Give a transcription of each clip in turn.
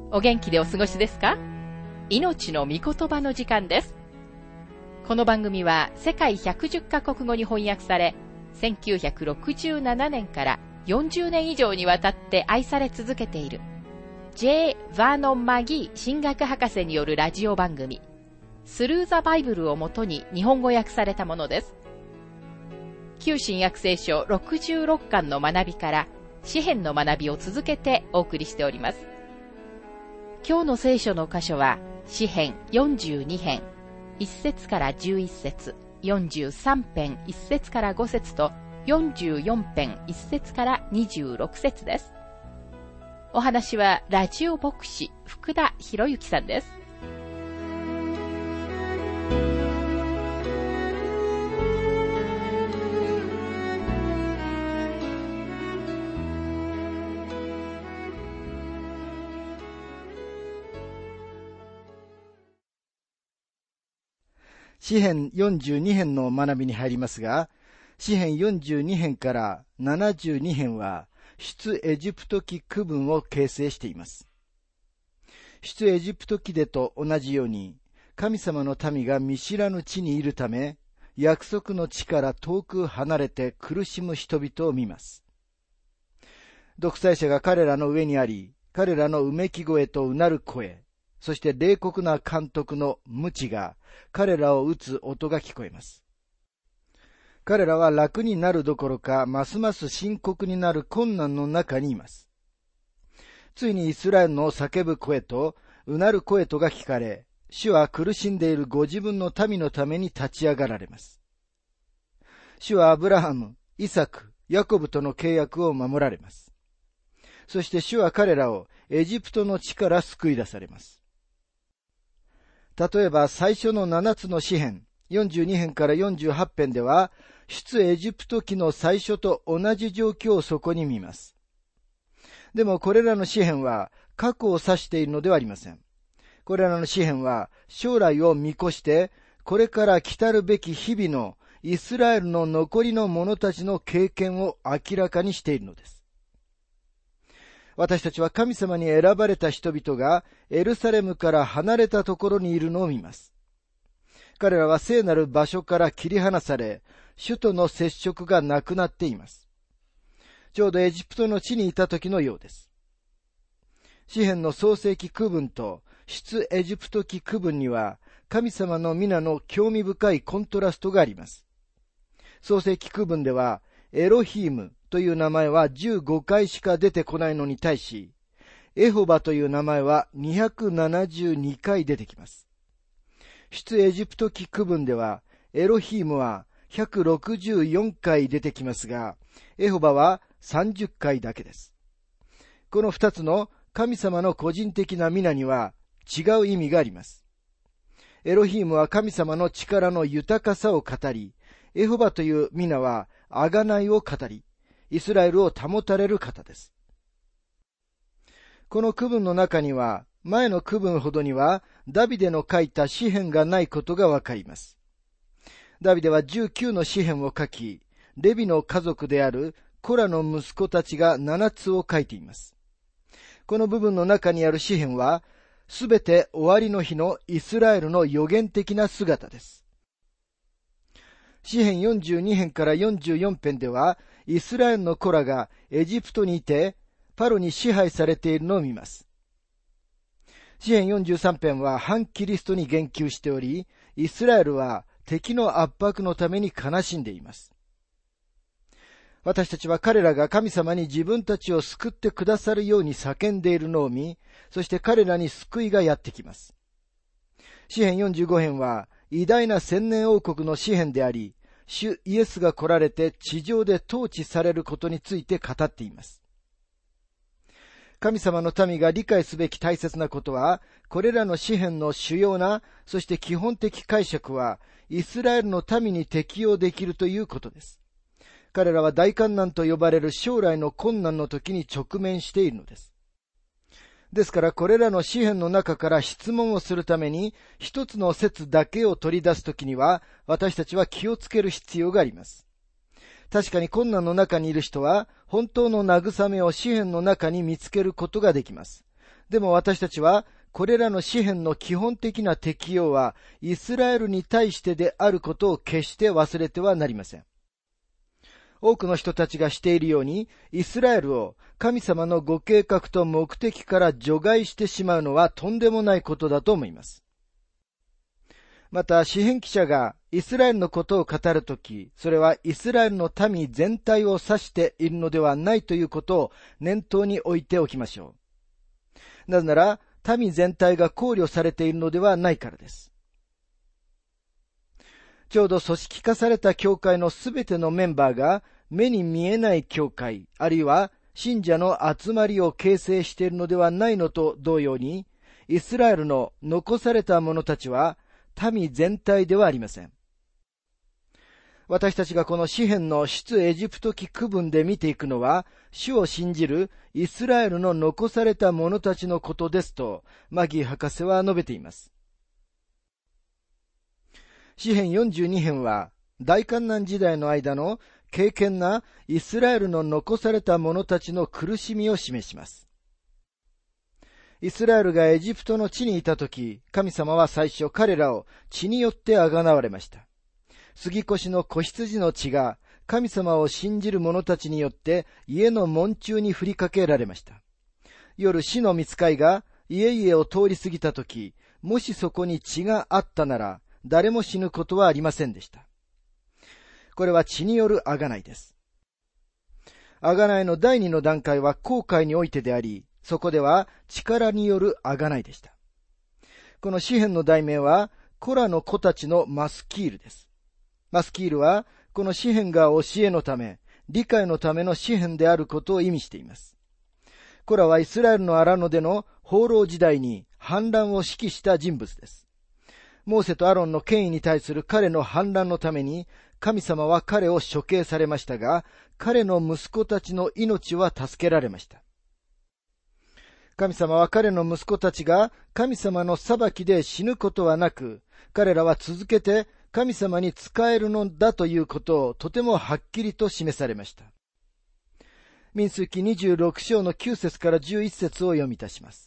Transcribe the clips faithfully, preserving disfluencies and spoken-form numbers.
お元気でお過ごしですか？命の御言葉の時間です。この番組は世界ひゃくじゅっカ国語に翻訳され、せんきゅうひゃくろくじゅうななねんからよんじゅうねん以上にわたって愛され続けている J. ヴァーノン・マギー神学博士によるラジオ番組スルーザ・バイブルをもとに日本語訳されたものです。旧新約聖書ろくじゅうろっかんの学びから詩編の学びを続けてお送りしております。今日の聖書の箇所は詩編よんじゅうに編いっ節からじゅういち節、よんじゅうさん編いち節からご節とよんじゅうよん編いち節からにじゅうろく節です。お話はラジオ牧師福田博之さんです。 詩編よんじゅうに編の学びに入りますが、詩編よんじゅうに編からななじゅうに編は出エジプト記区分を形成しています。出エジプト記でと同じように、神様の民が見知らぬ地にいるため、約束の地から遠く離れて苦しむ人々を見ます。独裁者が彼らの上にあり、彼らのうめき声とうなる声、そして冷酷な監督の無知が彼らを打つ音が聞こえます。彼らは楽になるどころか、ますます深刻になる困難の中にいます。ついにイスラエルの叫ぶ声とうなる声とが聞かれ、主は苦しんでいるご自分の民のために立ち上がられます。主はアブラハム、イサク、ヤコブとの契約を守られます。そして主は彼らをエジプトの地から救い出されます。例えば最初のななつの詩編、よんじゅうに編からよんじゅうはち編では、出エジプト記の最初と同じ状況をそこに見ます。でもこれらの詩編は過去を指しているのではありません。これらの詩編は将来を見越して、これから来たるべき日々のイスラエルの残りの者たちの経験を明らかにしているのです。私たちは神様に選ばれた人々がエルサレムから離れたところにいるのを見ます。彼らは聖なる場所から切り離され、主との接触がなくなっています。ちょうどエジプトの地にいた時のようです。詩編の創世記区分と出エジプト記区分には、神様の皆の興味深いコントラストがあります。創世記区分では、エロヒームという名前はじゅうごかいしか出てこないのに対し、エホバという名前はにひゃくななじゅうにかい出てきます。出エジプト記区分では、エロヒームはひゃくろくじゅうよんかい出てきますが、エホバはさんじゅっかいだけです。この二つの神様の個人的な皆には違う意味があります。エロヒームは神様の力の豊かさを語り、エホバという皆は贖いを語り、イスラエルを保たれる方です。この区分の中には、前の区分ほどにはダビデの書いた詩編がないことがわかります。ダビデはじゅうきゅうの詩編を書き、レビの家族であるコラの息子たちがななつを書いています。この部分の中にある詩編は、すべて終わりの日のイスラエルの予言的な姿です。詩編よんじゅうに編からよんじゅうよん編では、イスラエルの子らがエジプトにいて、パロに支配されているのを見ます。詩編よんじゅうさん編は反キリストに言及しており、イスラエルは敵の圧迫のために悲しんでいます。私たちは彼らが神様に自分たちを救ってくださるように叫んでいるのを見、そして彼らに救いがやってきます。詩編よんじゅうご編は偉大な千年王国の詩編であり、主イエスが来られて地上で統治されることについて語っています。神様の民が理解すべき大切なことは、これらの詩編の主要な、そして基本的解釈は、イスラエルの民に適用できるということです。彼らは大患難と呼ばれる将来の困難の時に直面しているのです。ですからこれらの詩編の中から質問をするために一つの説だけを取り出すときには私たちは気をつける必要があります。確かに困難の中にいる人は本当の慰めを詩編の中に見つけることができます。 でも私たちは、これらの詩篇の基本的な適用は、イスラエルに対してであることを決して忘れてはなりません。多くの人たちがしているように、イスラエルを神様のご計画と目的から除外してしまうのはとんでもないことだと思います。また、詩篇記者がイスラエルのことを語るとき、それはイスラエルの民全体を指しているのではないということを念頭に置いておきましょう。なぜなら、民全体が考慮されているのではないからです。ちょうど組織化された教会のすべてのメンバーが目に見えない教会、あるいは信者の集まりを形成しているのではないのと同様に、イスラエルの残された者たちは民全体ではありません。私たちがこの詩篇の出エジプト記区分で見ていくのは、主を信じるイスラエルの残された者たちのことですと、マギー博士は述べています。詩篇よんじゅうに編は、大観難時代の間の敬虔なイスラエルの残された者たちの苦しみを示します。イスラエルがエジプトの地にいたとき、神様は最初彼らを血によってあがなわれました。杉越の子羊の血が神様を信じる者たちによって家の門中に振りかけられました。夜、死の御使いが家々を通り過ぎたとき、もしそこに血があったなら、誰も死ぬことはありませんでした。これは血による贖いです。贖いの第二の段階は航海においてであり、そこでは力による贖いでした。この詩篇の題名は、コラの子たちのマスキールです。マスキールは、この詩篇が教えのため、理解のための詩篇であることを意味しています。コラはイスラエルの荒野での放浪時代に反乱を指揮した人物です。モーセとアロンの権威に対する彼の反乱のために、神様は彼を処刑されましたが、彼の息子たちの命は助けられました。神様は彼の息子たちが神様の裁きで死ぬことはなく、彼らは続けて神様に仕えるのだということをとてもはっきりと示されました。民数記にじゅうろく章のきゅう節からじゅういち節を読み出します。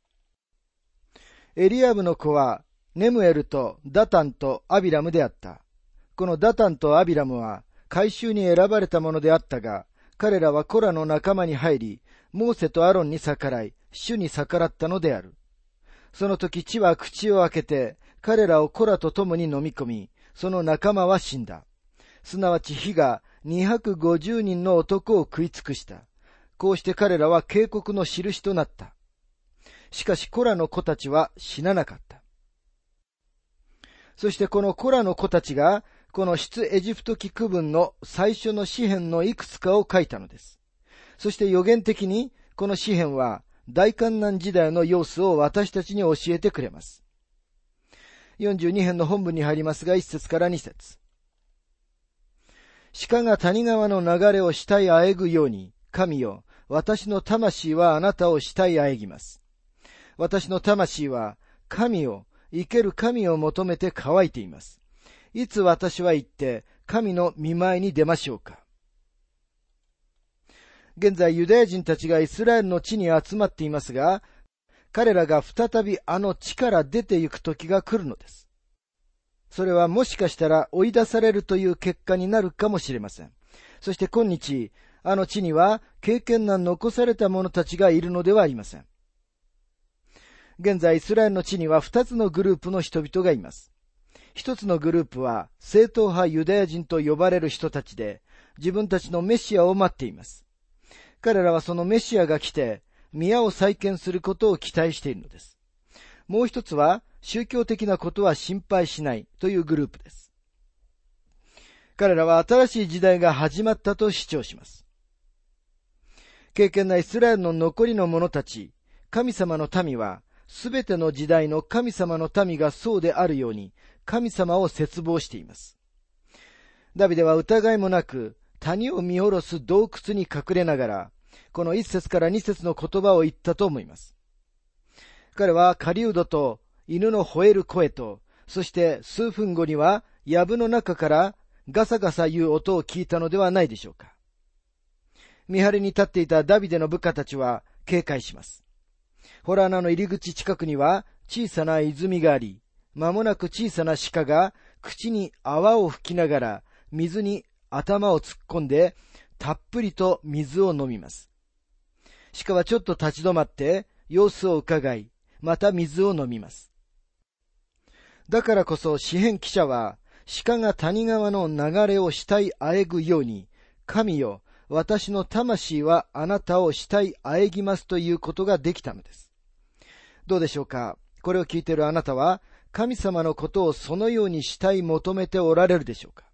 エリアブの子は、ネムエルとダタンとアビラムであった。このダタンとアビラムは改宗に選ばれたものであったが、彼らはコラの仲間に入り、モーセとアロンに逆らい、主に逆らったのである。その時地は口を開けて、彼らをコラと共に飲み込み、その仲間は死んだ。すなわち火がにひゃくごじゅうにんの男を食い尽くした。こうして彼らは警告の印となった。しかしコラの子たちは死ななかった。そしてこのコラの子たちが、この出エジプト記区分の最初の詩篇のいくつかを書いたのです。そして予言的に、この詩篇は大観難時代の様子を私たちに教えてくれます。よんじゅうに編の本文に入りますが、いち節からに節。鹿が谷川の流れを慕いあえぐように、神よ、私の魂はあなたを慕いあえぎます。私の魂は、神を、生ける神を求めて乾いています。いつ私は行って、神の御前に出ましょうか。現在ユダヤ人たちがイスラエルの地に集まっていますが、彼らが再びあの地から出て行く時が来るのです。それはもしかしたら追い出されるという結果になるかもしれません。そして今日、あの地には敬虔な残された者たちがいるのではありません。現在イスラエルの地には二つのグループの人々がいます。一つのグループは正統派ユダヤ人と呼ばれる人たちで、自分たちのメシアを待っています。彼らはそのメシアが来て、宮を再建することを期待しているのです。もう一つは、宗教的なことは心配しないというグループです。彼らは新しい時代が始まったと主張します。敬虔なイスラエルの残りの者たち、神様の民は、すべての時代の神様の民がそうであるように、神様を切望しています。ダビデは疑いもなく、谷を見下ろす洞窟に隠れながら、この一節から二節の言葉を言ったと思います。彼は狩人と犬の吠える声と、そして数分後には藪の中からガサガサ言う音を聞いたのではないでしょうか。見張りに立っていたダビデの部下たちは警戒します。 洞穴の入り口近くには小さな泉があり、間もなく小さな鹿が口に泡を吹きながら水に頭を突っ込んでたっぷりと水を飲みます。鹿はちょっと立ち止まって様子を伺い、また水を飲みます。だからこそ詩編記者は、鹿が谷川の流れを慕いあえぐように、神よ、私の魂はあなたを慕いあえぎますということができたのです。どうでしょうか。これを聞いているあなたは、神様のことをそのように慕い求めておられるでしょうか。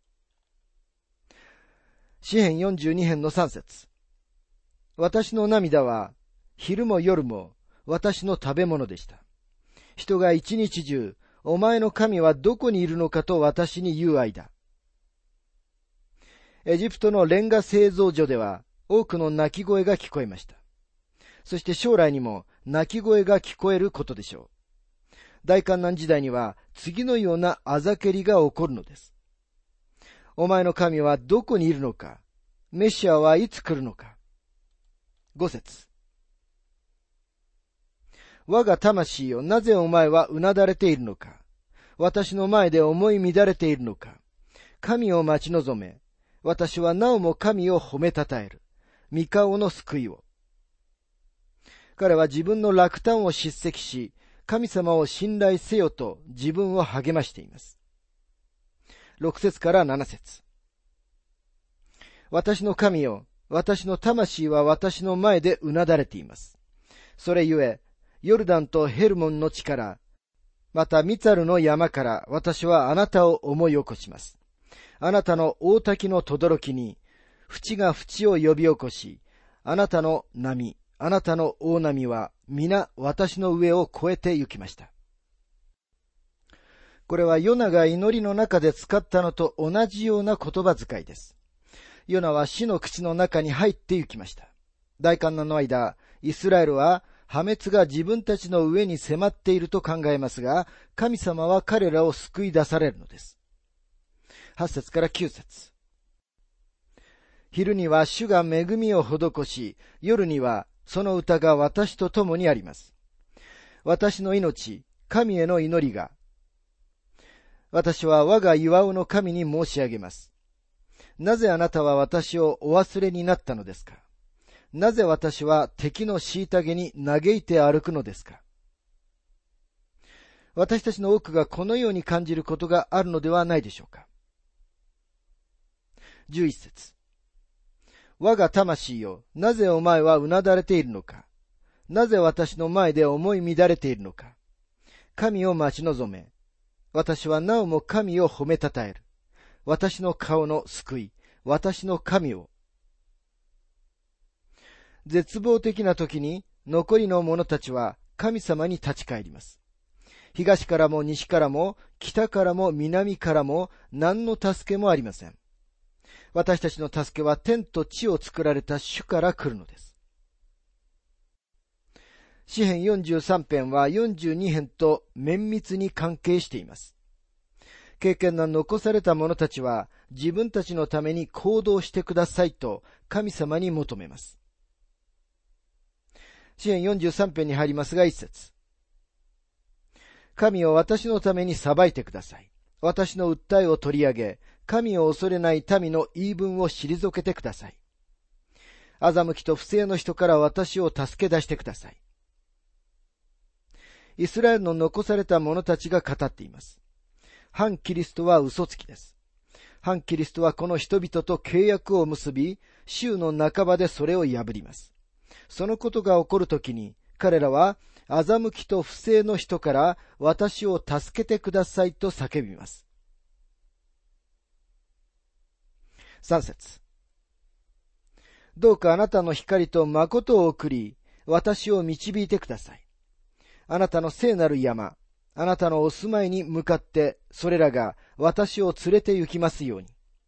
詩編よんじゅうに編のさん節。私の涙は昼も夜も私の食べ物でした。人が一日中、お前の神はどこにいるのかと私に言う間。エジプトのレンガ製造所では多くの鳴き声が聞こえました。そして将来にも鳴き声が聞こえることでしょう。大観難時代には次のようなあざけりが起こるのです。お前の神はどこにいるのか、メシアはいつ来るのか。五節。我が魂よ、なぜお前はうなだれているのか。私の前で思い乱れているのか。神を待ち望め。私はなおも神を褒めたたえる。御顔の救いを。彼は自分の落胆を叱責し、神様を信頼せよと自分を励ましています。六節から七節。私の神よ、私の魂は私の前でうなだれています。それゆえ、ヨルダンとヘルモンの地から、またミツァルの山から私はあなたを思い起こします。あなたの大滝の轟に、淵が淵を呼び起こし、あなたの波、あなたの大波は皆私の上を越えて行きました。これはヨナが祈りの中で使ったのと同じような言葉遣いです。ヨナは死の口の中に入って行きました。大観難の間、イスラエルは破滅が自分たちの上に迫っていると考えますが、神様は彼らを救い出されるのです。はち節からきゅう節。昼には主が恵みを施し、夜にはその歌が私と共にあります。私の命、神への祈りが、私は我が岩尾の神に申し上げます。なぜあなたは私をお忘れになったのですか。なぜ私は敵の虐げに嘆いて歩くのですか。私たちの多くがこのように感じることがあるのではないでしょうか。じゅういち節。我が魂よ、なぜお前はうなだれているのか。なぜ私の前で思い乱れているのか。神を待ち望め。私はなおも神を褒めたたえる。私の顔の救い、私の神を。絶望的な時に残りの者たちは神様に立ち返ります。東からも西からも北からも南からも何の助けもありません。私たちの助けは天と地を作られた主から来るのです。詩編よんじゅうさん編はよんじゅうに編と綿密に関係しています。敬虔な残された者たちは自分たちのために行動してくださいと神様に求めます。詩編よんじゅうさん編に入りますが一節。神を私のために裁いてください。私の訴えを取り上げ、神を恐れない民の言い分を退けてください。欺きと不正の人から私を助け出してください。イスラエルの残された者たちが語っています。反キリストは嘘つきです。反キリストはこの人々と契約を結び、週の半ばでそれを破ります。そのことが起こるときに、彼らは欺きと不正の人から私を助けてくださいと叫びます。三節。どうかあなたの光と誠を送り、私を導いてください。あなたの聖なる山、あなたのお住まいに向かって、それらが私を連れて行きますように。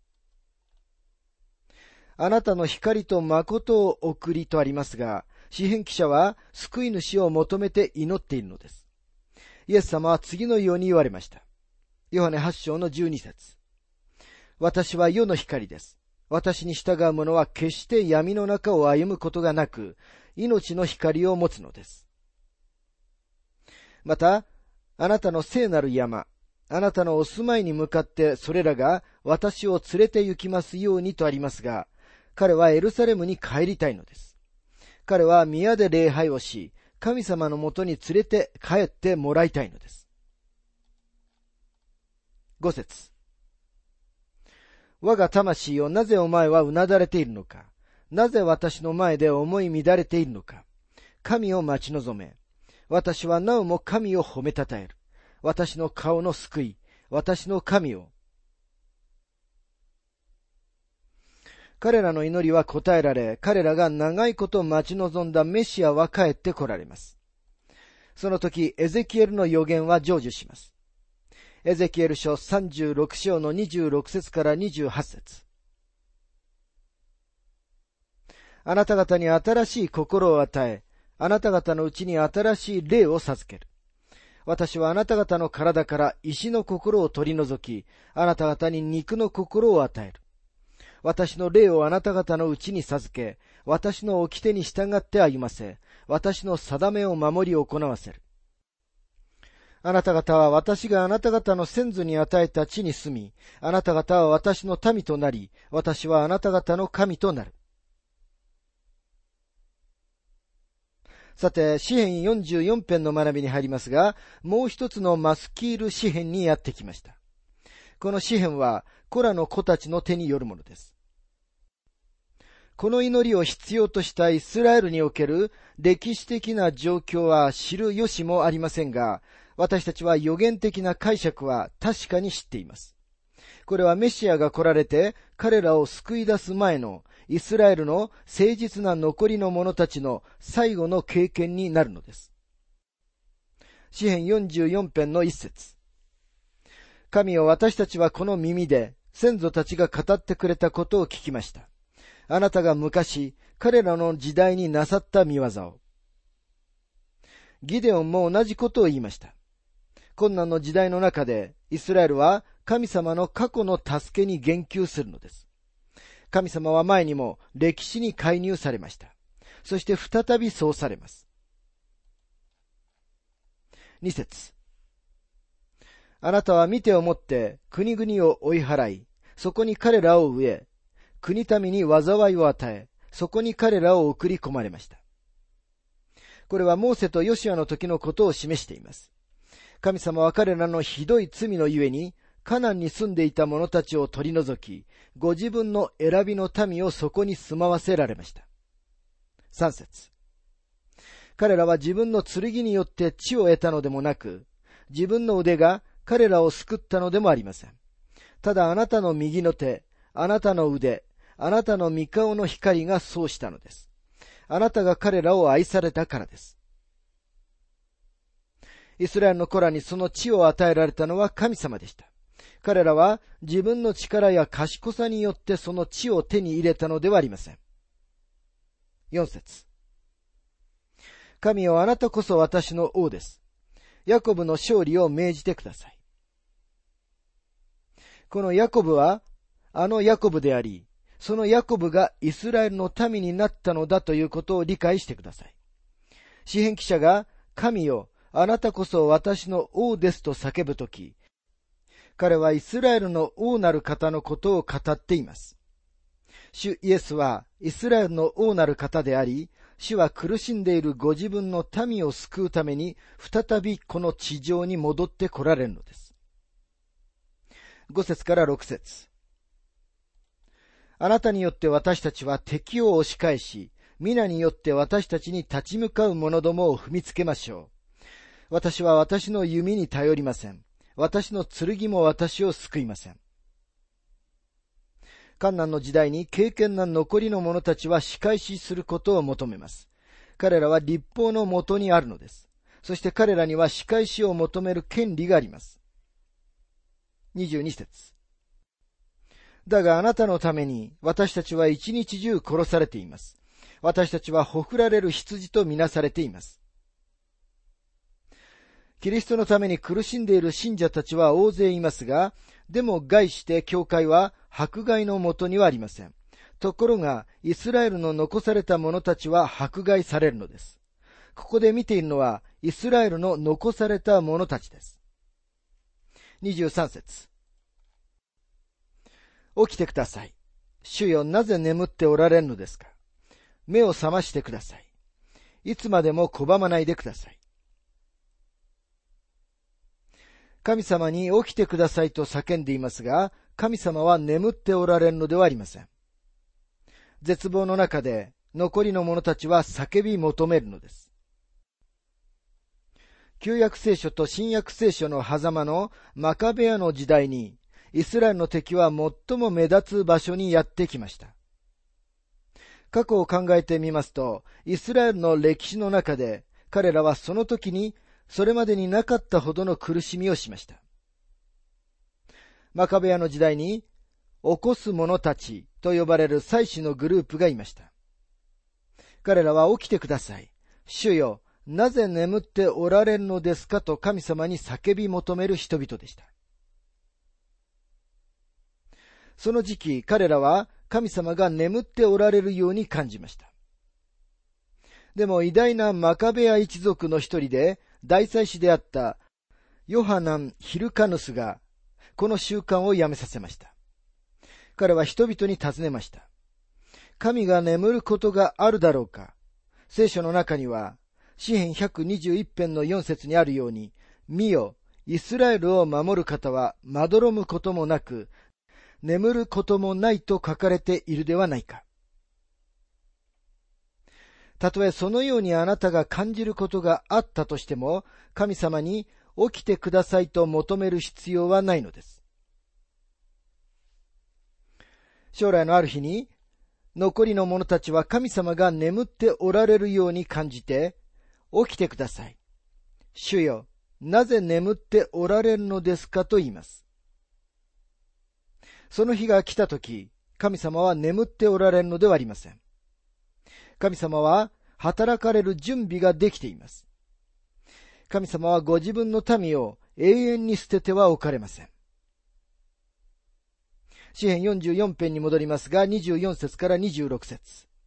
あなたの光と誠を送りとありますが、詩編記者は救い主を求めて祈っているのです。イエス様は次のように言われました。ヨハネはち章のじゅうに節。私は世の光です。私に従う者は決して闇の中を歩むことがなく、命の光を持つのです。 また、あなたの聖なる山、あなたのお住まいに向かってそれらが私を連れて行きますようにとありますが、彼はエルサレムに帰りたいのです。彼は宮で礼拝をし、神様のもとに連れて帰ってもらいたいのです。ご節。我が魂よ、なぜお前はうなだれているのか。なぜ私の前で思い乱れているのか。神を待ち望め。私はなおも神を褒めたたえる。私の顔の救い、私の神を。彼らの祈りは答えられ、彼らが長いこと待ち望んだメシアは帰って来られます。その時、エゼキエルの予言は成就します。エゼキエル書さんじゅうろく章のにじゅうろく節からにじゅうはち節。あなた方に新しい心を与え、あなた方のうちに新しい霊を授ける。私はあなた方の体から石の心を取り除き、あなた方に肉の心を与える。私の霊をあなた方のうちに授け、私の掟に従って歩ませ、私の定めを守り行わせる。あなた方は私があなた方の先祖に与えた地に住み、あなた方は私の民となり、私はあなた方の神となる。さて、詩編よんじゅうよん編の学びに入りますが、もう一つのマスキール詩編にやってきました。この詩編は、コラの子たちの手によるものです。この祈りを必要としたイスラエルにおける歴史的な状況は知る由もありませんが、私たちは予言的な解釈は確かに知っています。これはメシアが来られて彼らを救い出す前のイスラエルの誠実な残りの者たちの最後の経験になるのです。詩編よんじゅうよん編の一節。神よ、私たちはこの耳で先祖たちが語ってくれたことを聞きました。あなたが昔彼らの時代になさった見業を。ギデオンも同じことを言いました。困難の時代の中でイスラエルは神様の過去の助けに言及するのです。神様は前にも歴史に介入されました。そして再びそうされます。に節。あなたは見てをもって国々を追い払い、そこに彼らを植え、国民に災いを与え、そこに彼らを送り込まれました。これはモーセとヨシュアの時のことを示しています。神様は彼らのひどい罪のゆえに、カナンに住んでいた者たちを取り除き、ご自分の選びの民をそこに住まわせられました。さん節。彼らは自分の剣によって地を得たのでもなく、自分の腕が彼らを救ったのでもありません。ただあなたの右の手、あなたの腕、あなたの御顔の光がそうしたのです。あなたが彼らを愛されたからです。イスラエルの子らにその地を与えられたのは神様でした。彼らは自分の力や賢さによってその地を手に入れたのではありません。よん節。神よ、あなたこそ私の王です。ヤコブの勝利を命じてください。このヤコブはあのヤコブであり、そのヤコブがイスラエルの民になったのだということを理解してください。詩編記者が神よ、あなたこそ私の王ですと叫ぶとき、彼はイスラエルの王なる方のことを語っています。主イエスはイスラエルの王なる方であり、主は苦しんでいるご自分の民を救うために再びこの地上に戻って来られるのです。ご節からろく節。あなたによって私たちは敵を押し返し、皆によって私たちに立ち向かう者どもを踏みつけましょう。私は私の弓に頼りません。私の剣も私を救いません。患難の時代に敬虔な残りの者たちは仕返しすることを求めます。彼らは律法のもとにあるのです。そして彼らには仕返しを求める権利があります。にじゅうに節。だがあなたのために私たちは一日中殺されています。私たちはほふられる羊とみなされています。キリストのために苦しんでいる信者たちは大勢いますが、でも概して教会は迫害のもとにはありません。ところがイスラエルの残された者たちは迫害されるのです。 ここで見ているのはイスラエルの残された者たちです。にじゅうさん節。起きてください。主よ、なぜ眠っておられるのですか。目を覚ましてください。いつまでも拒まないでください。神様に起きてくださいと叫んでいますが、神様は眠っておられるのではありません。絶望の中で残りの者たちは叫び求めるのです。旧約聖書と新約聖書の狭間のマカベアの時代に、イスラエルの敵は最も目立つ場所にやってきました。過去を考えてみますと、イスラエルの歴史の中で、彼らはその時にそれまでになかったほどの苦しみをしました。マカベアの時代に、起こす者たちと呼ばれる祭司のグループがいました。彼らは起きてください。主よ、なぜ眠っておられるのですかと神様に叫び求める人々でした。その時期、彼らは神様が眠っておられるように感じました。でも偉大なマカベア一族の一人で大祭司であったヨハナン・ヒルカヌスがこの習慣をやめさせました。彼は人々に尋ねました。神が眠ることがあるだろうか。聖書の中には詩編ひゃくにじゅういち編のよん節にあるように、見よ、イスラエルを守る方はまどろむこともなく、眠ることもないと書かれているではないか。たとえそのようにあなたが感じることがあったとしても、神様に起きてくださいと求める必要はないのです。将来のある日に、残りの者たちは神様が眠っておられるように感じて、起きてください。主よ、なぜ眠っておられるのですかと言います。その日が来たとき、神様は眠っておられるのではありません。神様は働かれる準備ができています。神様はご自分の民を永遠に捨ててはおかれません。詩編よんじゅうよん編に戻りますが、にじゅうよん節からにじゅうろく節。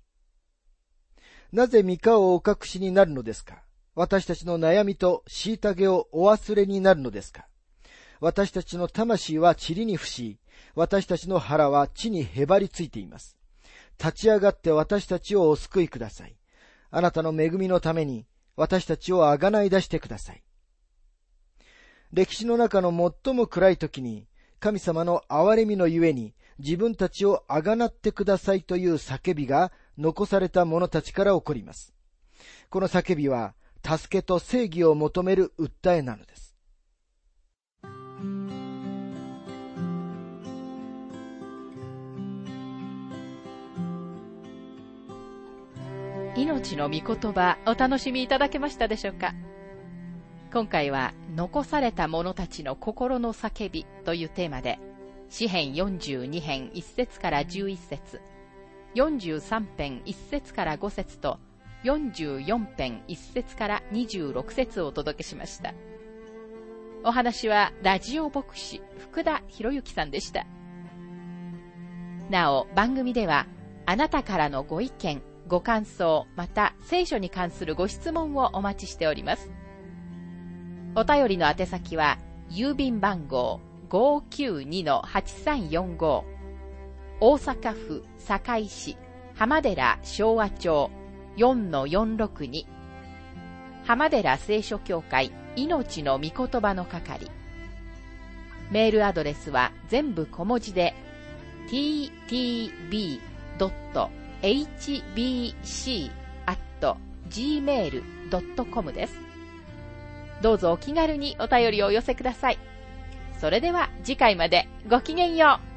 なぜ御顔をお隠しになるのですか。私たちの悩みと虐げをお忘れになるのですか。私たちの魂は塵に伏し、私たちの腹は地にへばりついています。立ち上がって私たちをお救いください。あなたの恵みのために私たちをあがない出してください。歴史の中の最も暗い時に、神様の憐れみのゆえに自分たちをあがなってくださいという叫びが残された者たちから起こります。この叫びは助けと正義を求める訴えなのです。 命の御言葉、お楽しみいただけましたでしょうか。今回は残された者たちの心の叫びというテーマで、詩編よんじゅうに編いち節からじゅういち節、よんじゅうさん編いち節からご節とよんじゅうよん編いち節からにじゅうろく節をお届けしました。お話はラジオ牧師福田博之さんでした。なお、番組ではあなたからのご意見、ご感想、また聖書に関するご質問をお待ちしております。お便りの宛先は郵便番号 ごーきゅうにのはちさんよんご、大阪府堺市浜寺昭和町 よんのよんろくに、浜寺聖書協会命の御言葉の係。メールアドレスは全部小文字で ティーティービードットエイチビーシー アット ジーメール ドットコム です。どうぞお気軽にお便りをお寄せください。それでは次回までごきげんよう。